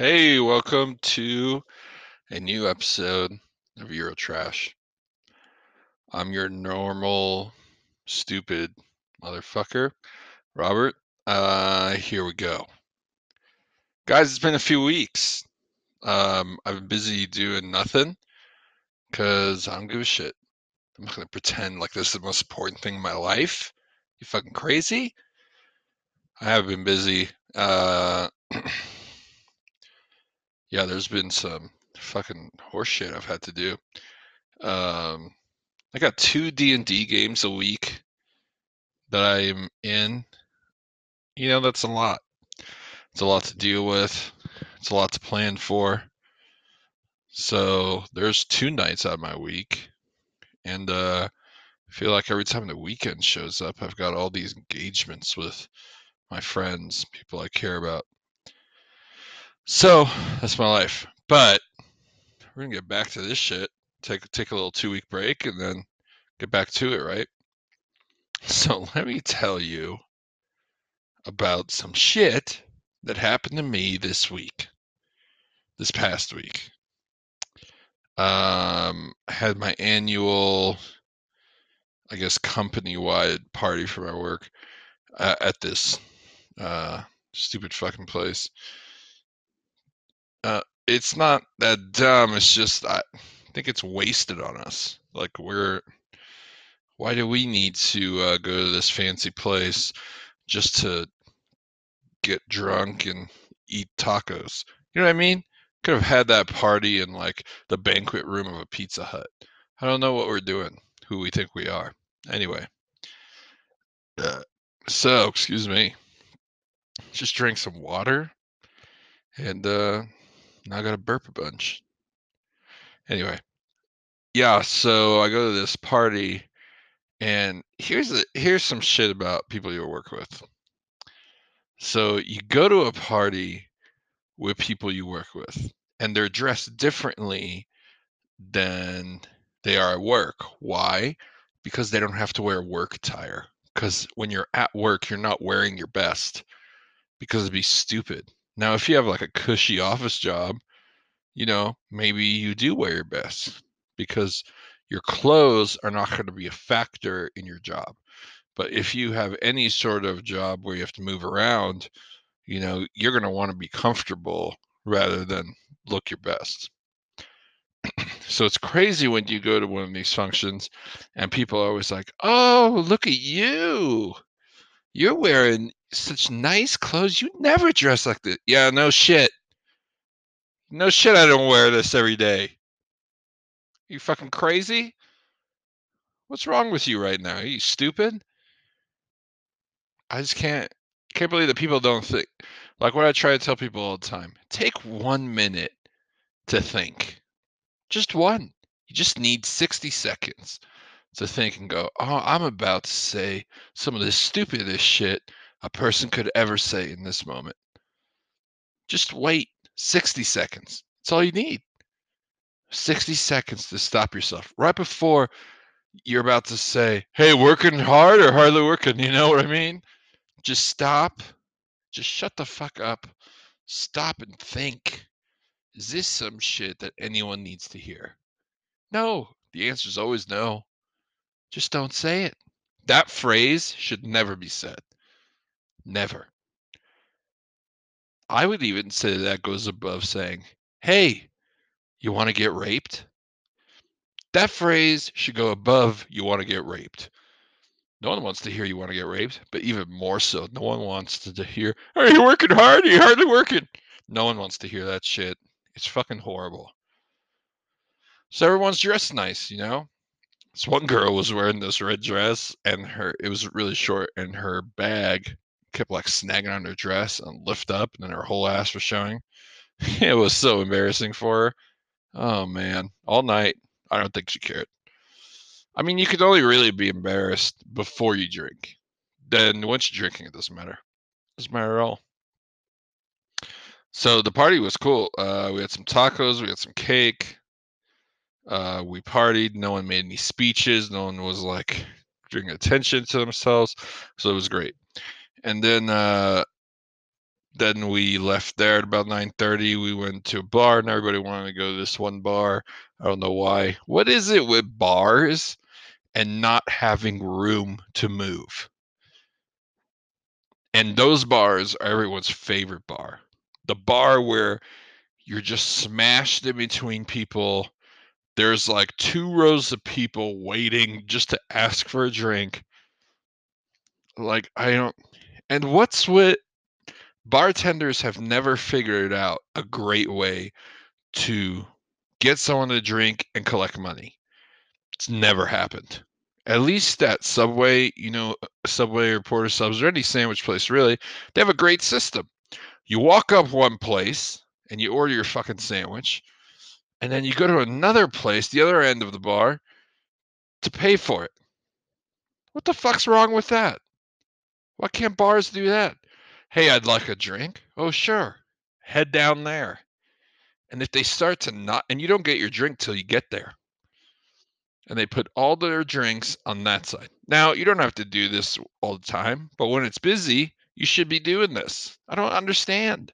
Hey, welcome to a new episode of Eurotrash. I'm your normal, stupid motherfucker, Robert. Here we go. Guys, it's been a few weeks. I've been busy doing nothing because I don't give a shit. I'm not going to pretend like this is the most important thing in my life. You fucking crazy? I have been busy. Yeah, there's been some fucking horseshit I've had to do. Um, I got 2 D&D games a week that I'm in. That's a lot. It's a lot to deal with. It's a lot to plan for. So there's 2 nights out of my week, and I feel like every time the weekend shows up, I've got all these engagements with my friends, people I care about. So that's my life. But we're gonna get back to this shit. Take a little 2 week break, and then get back to it, right? So let me tell you about some shit that happened to me this past week. Had my annual, I guess, company-wide party for my work at this uh, stupid fucking place. It's not that dumb. It's just I think it's wasted on us. Like why do we need to go to this fancy place just to get drunk and eat tacos? You know what I mean? Could have had that party in like the banquet room of a Pizza Hut. I don't know what we're doing, who we think we are. Anyway, uh, so excuse me, just drank some water and now I got to burp a bunch. Anyway, yeah, so I go to this party and here's some shit about people you work with. So you go to a party with people you work with and they're dressed differently than they are at work. Why? Because they don't have to wear work attire. Because when you're at work, you're not wearing your best because it'd be stupid. Now, if you have like a cushy office job, maybe you do wear your best because your clothes are not going to be a factor in your job. But if you have any sort of job where you have to move around, you're going to want to be comfortable rather than look your best. So it's crazy when you go to one of these functions and people are always like, "Oh, look at you. You're wearing such nice clothes. You never dress like this." Yeah, no shit. No shit, I don't wear this every day. You fucking crazy? What's wrong with you right now? Are you stupid? I just can't believe that people don't think. Like what I try to tell people all the time. Take 1 minute to think. Just one. You just need 60 seconds to think and go, "Oh, I'm about to say some of the stupidest shit a person could ever say in this moment." Just wait 60 seconds. That's all you need. 60 seconds to stop yourself right before you're about to say, "Hey, working hard or hardly working?" You know what I mean? Just stop. Just shut the fuck up. Stop and think. Is this some shit that anyone needs to hear? No. The answer is always no. Just don't say it. That phrase should never be said. Never. I would even say that goes above saying, "Hey, you want to get raped?" That phrase should go above "you want to get raped." No one wants to hear you want to get raped, but even more so, no one wants to hear, "Are you working hard? Are you hardly working?" No one wants to hear that shit. It's fucking horrible. So everyone's dressed nice, This one girl was wearing this red dress and it was really short and her bag kept like snagging on her dress and lift up and then her whole ass was showing. It was so embarrassing for her. Oh man, all night. I don't think she cared. I mean, you could only really be embarrassed before you drink. Then once you're drinking, it doesn't matter. It doesn't matter at all. So the party was cool. We had some tacos, we had some cake. We partied. No one made any speeches. No one was like drawing attention to themselves. So it was great. And then Then we left there at about 9:30. We went to a bar, and everybody wanted to go to this one bar. I don't know why. What is it with bars and not having room to move? And those bars are everyone's favorite bar. The bar where you're just smashed in between people. There's like 2 rows of people waiting just to ask for a drink. Like, I don't. And what's with bartenders have never figured out a great way to get someone to drink and collect money. It's never happened. At least at Subway, Subway or Porter Subs or any sandwich place, really, they have a great system. You walk up one place and you order your fucking sandwich, and then you go to another place, the other end of the bar, to pay for it. What the fuck's wrong with that? Why can't bars do that? Hey, I'd like a drink. Oh, sure. Head down there. And if they start to not, and you don't get your drink till you get there, and they put all their drinks on that side. Now, you don't have to do this all the time, but when it's busy, you should be doing this. I don't understand.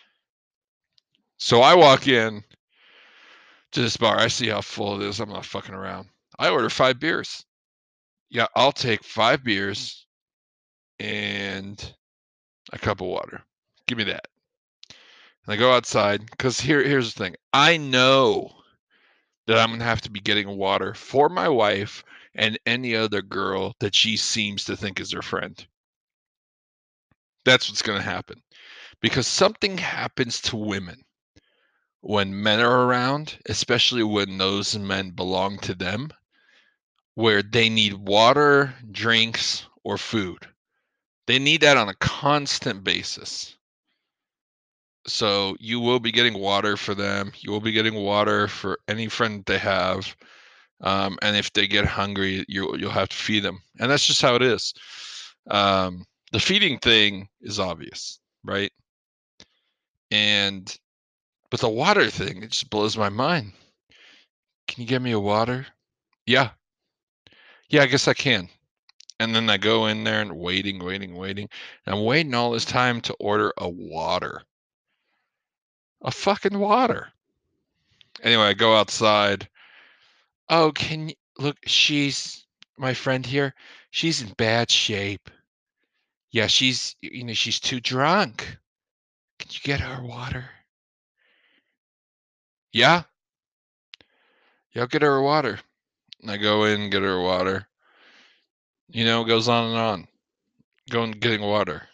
So I walk in to this bar. I see how full it is. I'm not fucking around. I order 5 beers. Yeah, I'll take 5 beers and a cup of water. Give me that. And I go outside because here's the thing. I know that I'm gonna have to be getting water for my wife and any other girl that she seems to think is her friend. That's what's gonna happen. Because something happens to women when men are around, especially when those men belong to them, where they need water, drinks, or food. They need that on a constant basis. So you will be getting water for them. You will be getting water for any friend they have. And if they get hungry, you'll have to feed them. And that's just how it is. The feeding thing is obvious, right? And but the water thing, it just blows my mind. Can you get me a water? Yeah. Yeah, I guess I can. And then I go in there and waiting. And I'm waiting all this time to order a water. A fucking water. Anyway, I go outside. Oh, can you look? She's my friend here. She's in bad shape. Yeah, she's too drunk. Can you get her water? Yeah, yeah, I'll get her water. And I go in, get her water. It goes on and on. Going getting water.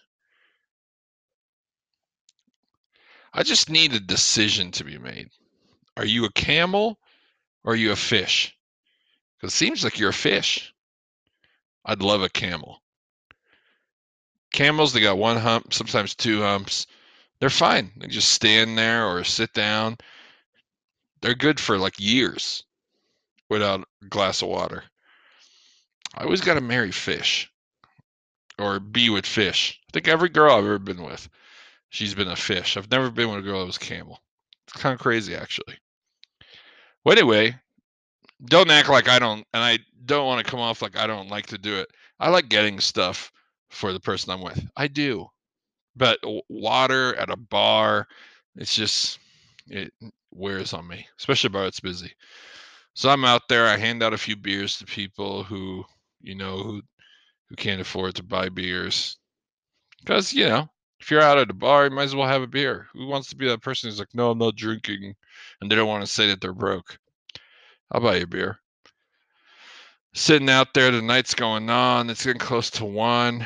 I just need a decision to be made. Are you a camel or are you a fish? Because it seems like you're a fish. I'd love a camel. Camels, they got 1 hump, sometimes 2 humps. They're fine. They just stand there or sit down. They're good for like years without a glass of water. I always got to marry fish or be with fish. I think every girl I've ever been with, she's been a fish. I've never been with a girl that was camel. It's kind of crazy, actually. Well, anyway, don't act like I don't, and I don't want to come off like I don't like to do it. I like getting stuff for the person I'm with. I do. But water at a bar, it wears on me, especially a bar that's busy. So I'm out there. I hand out a few beers to people who can't afford to buy beers. Because, if you're out at a bar, you might as well have a beer. Who wants to be that person who's like, no, I'm not drinking, and they don't want to say that they're broke? I'll buy you a beer. Sitting out there, the night's going on. It's getting close to 1.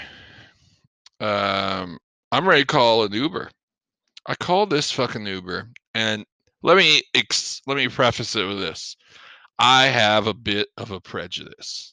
I'm ready to call an Uber. I called this fucking Uber, and let me preface it with this. I have a bit of a prejudice,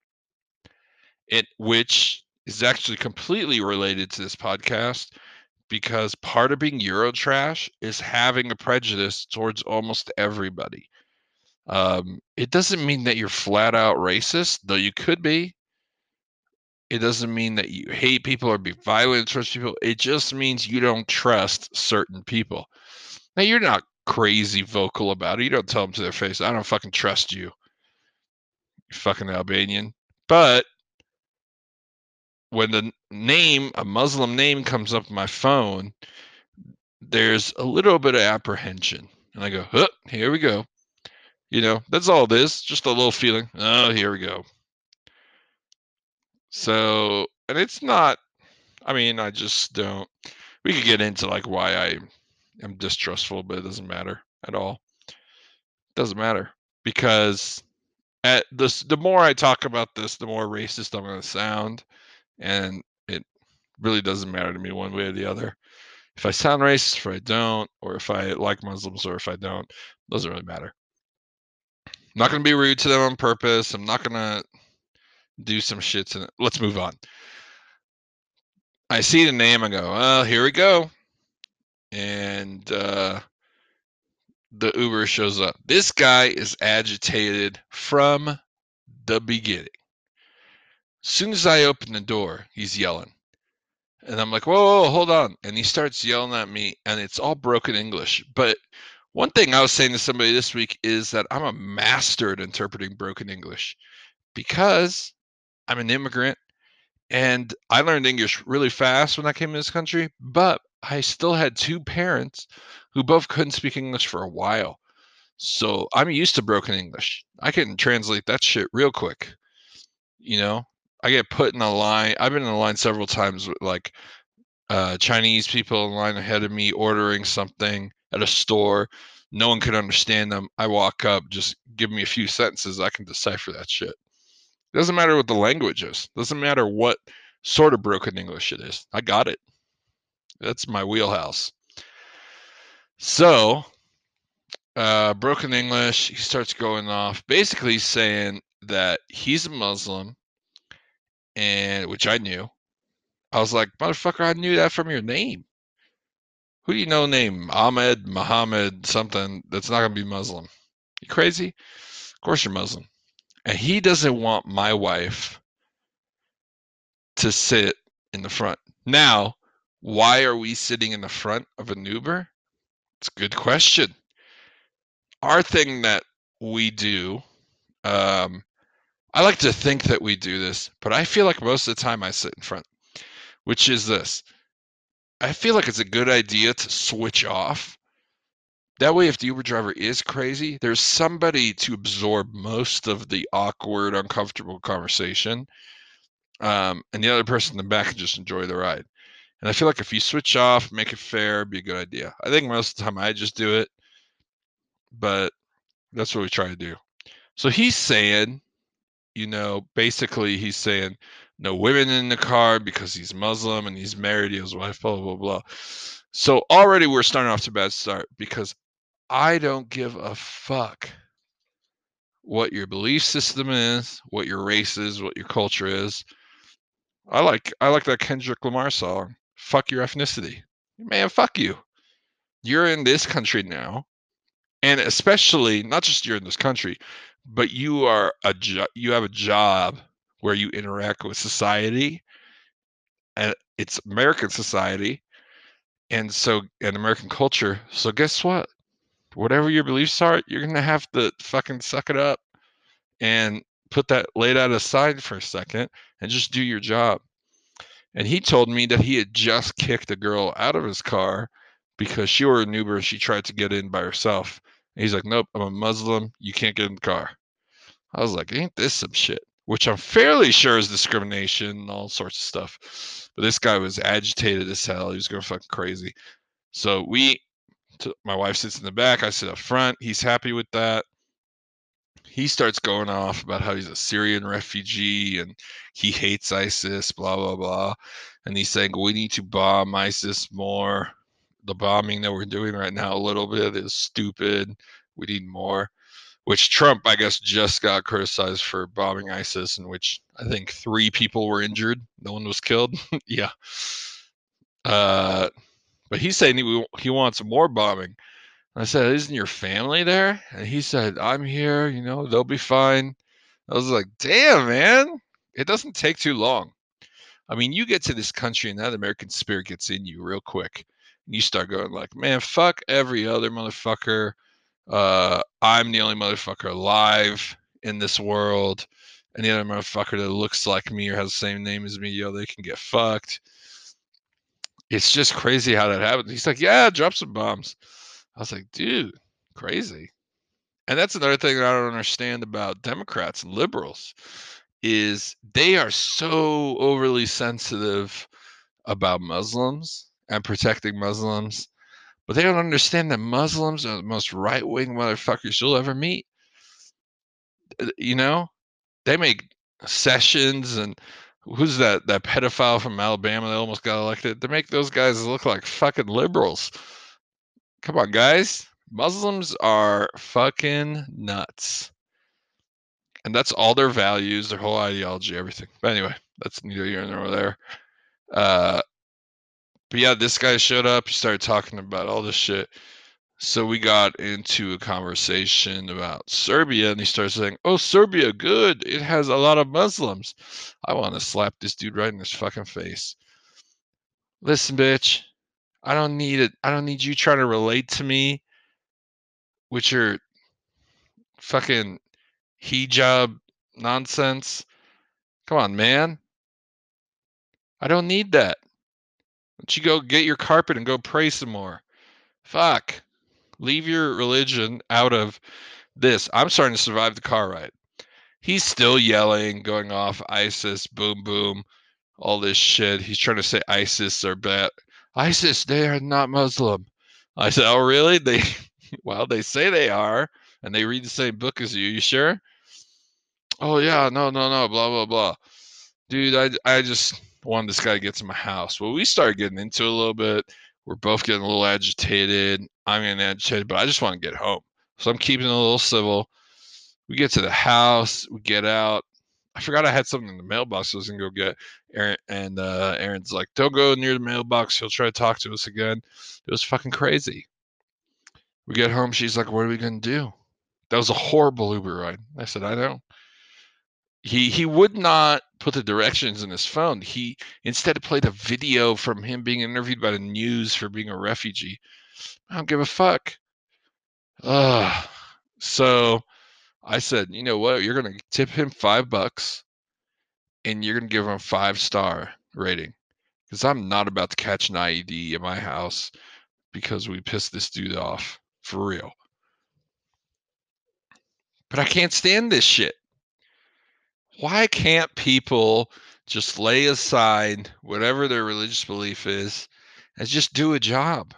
which is actually completely related to this podcast, because part of being Eurotrash is having a prejudice towards almost everybody. It doesn't mean that you're flat out racist, though you could be. It doesn't mean that you hate people or be violent towards people. It just means you don't trust certain people. Now, you're not crazy vocal about it. You don't tell them to their face, I don't fucking trust you, you fucking Albanian. But when a Muslim name comes up on my phone, there's a little bit of apprehension. And I go, huh, here we go. That's all it is. Just a little feeling. Oh, here we go. So, and it's not, I just don't. We could get into like why I am distrustful, but it doesn't matter at all. It doesn't matter because the more I talk about this, the more racist I'm going to sound. And it really doesn't matter to me one way or the other. If I sound racist, if I don't, or if I like Muslims or if I don't, doesn't really matter. I'm not going to be rude to them on purpose. I'm not going to do some shit. Let's move on. I see the name. I go, well, here we go. And the Uber shows up. This guy is agitated from the beginning. As soon as I open the door, he's yelling. And I'm like, whoa, hold on. And he starts yelling at me, and it's all broken English. But one thing I was saying to somebody this week is that I'm a master at interpreting broken English because I'm an immigrant and I learned English really fast when I came to this country, but I still had two parents who both couldn't speak English for a while. So I'm used to broken English. I can translate that shit real quick. I get put in a line. I've been in a line several times with like Chinese people in line ahead of me ordering something at a store. No one could understand them. I walk up, just give me a few sentences. I can decipher that shit. It doesn't matter what the language is. It doesn't matter what sort of broken English it is. I got it. That's my wheelhouse. So, broken English, he starts going off, basically saying that he's a Muslim, and which I knew. I was like, motherfucker, I knew that from your name. Who do you know named Ahmed, Muhammad, something that's not going to be Muslim? You crazy? Of course you're Muslim. And he doesn't want my wife to sit in the front. Now, why are we sitting in the front of an Uber? It's a good question. Our thing that we do, I like to think that we do this, but I feel like most of the time I sit in front, which is this. I feel like it's a good idea to switch off. That way, if the Uber driver is crazy, there's somebody to absorb most of the awkward, uncomfortable conversation. And the other person in the back can just enjoy the ride. And I feel like if you switch off, make it fair, it'd be a good idea. I think most of the time I just do it, but that's what we try to do. So he's saying, basically he's saying no women in the car because he's Muslim and he's married to his wife, blah, blah, blah. So already we're starting off to a bad start because I don't give a fuck what your belief system is, what your race is, what your culture is. I like that Kendrick Lamar song, fuck your ethnicity. Man, fuck you. You're in this country now. And especially not just you're in this country, but you have a job where you interact with society, and it's American society, and American culture. So guess what? Whatever your beliefs are, you're gonna have to fucking suck it up and lay that aside for a second and just do your job. And he told me that he had just kicked a girl out of his car because she ordered an Uber and she tried to get in by herself. And he's like, nope, I'm a Muslim. You can't get in the car. I was like, ain't this some shit? Which I'm fairly sure is discrimination and all sorts of stuff. But this guy was agitated as hell. He was going fucking crazy. So my wife sits in the back. I sit up front. He's happy with that. He starts going off about how he's a Syrian refugee and he hates ISIS, blah, blah, blah. And he's saying, we need to bomb ISIS more. The bombing that we're doing right now, a little bit, is stupid. We need more. Which Trump, I guess, just got criticized for bombing ISIS, in which I think 3 people were injured. No one was killed. Yeah. But he's saying he wants more bombing. I said, isn't your family there? And he said, I'm here, they'll be fine. I was like, damn, man, it doesn't take too long. I mean, you get to this country and that American spirit gets in you real quick. And you start going like, man, fuck every other motherfucker. I'm the only motherfucker alive in this world. Any other motherfucker that looks like me or has the same name as me, yo, they can get fucked. It's just crazy how that happened. He's like, yeah, drop some bombs. I was like, dude, crazy. And that's another thing that I don't understand about Democrats and liberals is they are so overly sensitive about Muslims and protecting Muslims, but they don't understand that Muslims are the most right-wing motherfuckers you'll ever meet. You know, they make Sessions and who's that pedophile from Alabama that almost got elected? They make those guys look like fucking liberals. Come on, guys. Muslims are fucking nuts. And that's all their values, their whole ideology, everything. But anyway, that's neither here nor there. But yeah, this guy showed up. He started talking about all this shit. So we got into a conversation about Serbia, and he started saying, "Oh, Serbia, good. It has a lot of Muslims." I want to slap this dude right in his fucking face. Listen, bitch, I don't need it. I don't need you trying to relate to me with your fucking hijab nonsense. Come on, man. I don't need that. Why don't you go get your carpet and go pray some more? Fuck. Leave your religion out of this. I'm starting to survive the car ride. He's still yelling, going off ISIS, boom, boom, all this shit. He's trying to say ISIS are bad. ISIS, they are not Muslim. I said, oh, really? Well, they say they are, and they read the same book as you. You sure? Oh, yeah, no, blah, blah, blah. Dude, I just wanted this guy to get to my house. Well, we started getting into it a little bit. We're both getting a little agitated. I'm getting agitated, but I just want to get home. So I'm keeping it a little civil. We get to the house. We get out. I forgot I had something in the mailbox I was going to go get. Aaron, and Aaron's like, don't go near the mailbox. He'll try to talk to us again. It was fucking crazy. We get home. She's like, what are we going to do? That was a horrible Uber ride. I said, I know. He would not put the directions in his phone. He instead played a video from him being interviewed by the news for being a refugee. I don't give a fuck. So I said, you know what? You're gonna tip him $5 and you're gonna give him a 5-star rating. Because I'm not about to catch an IED at my house because we pissed this dude off. For real. But I can't stand this shit. Why can't people just lay aside whatever their religious belief is and just do a job?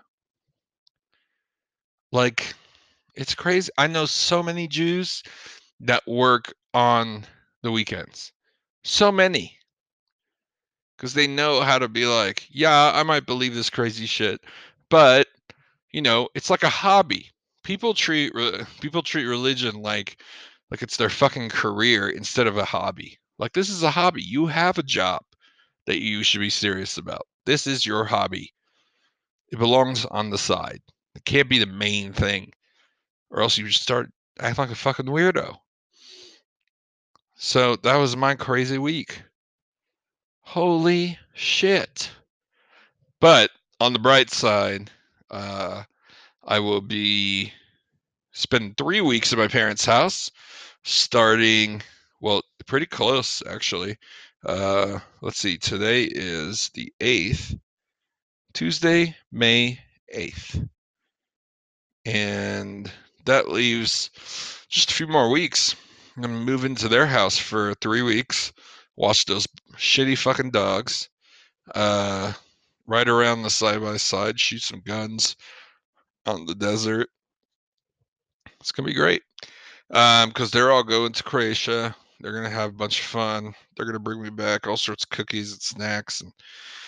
Like, it's crazy. I know so many Jews that work on the weekends. So many. Because they know how to be like, yeah, I might believe this crazy shit, but, it's like a hobby. People treat religion like it's their fucking career instead of a hobby. Like, this is a hobby. You have a job that you should be serious about. This is your hobby. It belongs on the side. It can't be the main thing, or else you just start acting like a fucking weirdo. So that was my crazy week. Holy shit. But on the bright side, I will be spending 3 weeks at my parents' house, starting, well, pretty close actually. Let's see, today is the 8th, Tuesday, May 8th. And that leaves just a few more weeks. I'm gonna move into their house for 3 weeks, watch those shitty fucking dogs, ride around the side by side, shoot some guns out in the desert. It's gonna be great. Because they're all going to Croatia. They're gonna have a bunch of fun. They're gonna bring me back all sorts of cookies and snacks, and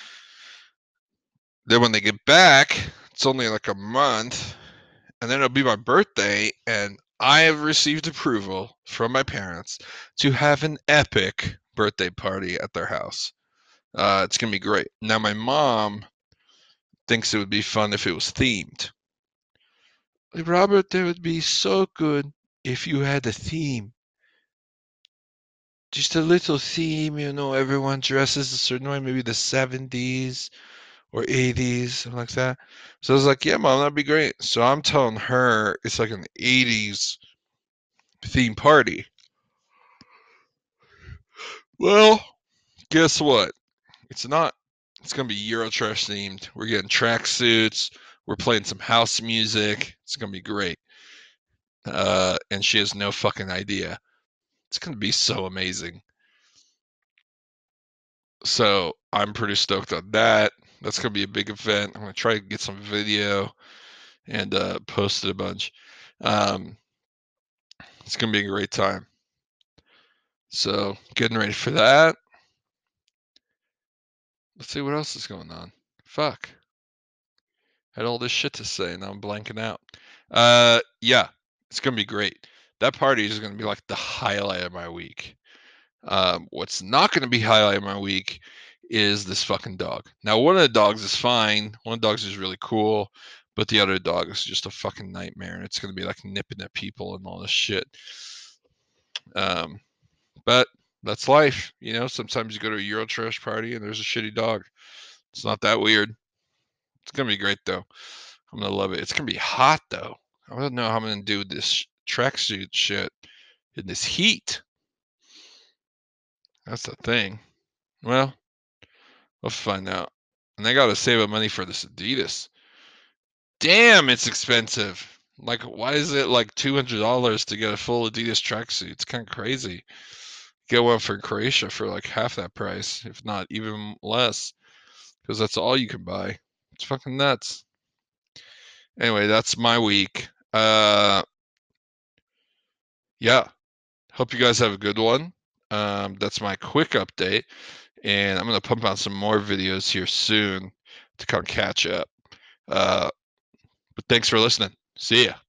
then when they get back, it's only like a month, and then it'll be my birthday, and I have received approval from my parents to have an epic birthday party at their house. It's gonna be great. Now my mom thinks it would be fun if it was themed. Like, Robert, that would be so good if you had a theme. Just a little theme, everyone dresses a certain way, maybe the 70s or 80s, something like that. So I was like, yeah, mom, that'd be great. So I'm telling her it's like an 80s theme party. Well, guess what? It's not. It's gonna be Eurotrash themed. We're getting tracksuits. We're playing some house music. It's gonna be great. And she has no fucking idea. It's gonna be so amazing. So I'm pretty stoked on that. That's gonna be a big event. I'm gonna try to get some video and post it a bunch. Um, it's gonna be a great time. So getting ready for that. Let's see what else is going on. Fuck. Had all this shit to say, and now I'm blanking out. Yeah, it's gonna be great. That party is gonna be like the highlight of my week. What's not gonna be highlight of my week is this fucking dog. Now, one of the dogs is fine. One of the dogs is really cool, but the other dog is just a fucking nightmare, and it's gonna be like nipping at people and all this shit. Um, but that's life, you know. Sometimes you go to a Eurotrash party and there's a shitty dog. It's not that weird. It's gonna be great though. I'm gonna love it. It's gonna be hot though. I don't know how I'm gonna do this tracksuit shit in this heat. That's the thing. Well, we'll find out. And I gotta save up money for this Adidas. Damn, it's expensive. Like, why is it like $200 to get a full Adidas tracksuit? It's kind of crazy. Get one for Croatia for like half that price, if not even less, because that's all you can buy. It's fucking nuts. Anyway, that's my week. Yeah. Hope you guys have a good one. That's my quick update, and I'm gonna pump out some more videos here soon to kind of catch up. But thanks for listening. See ya.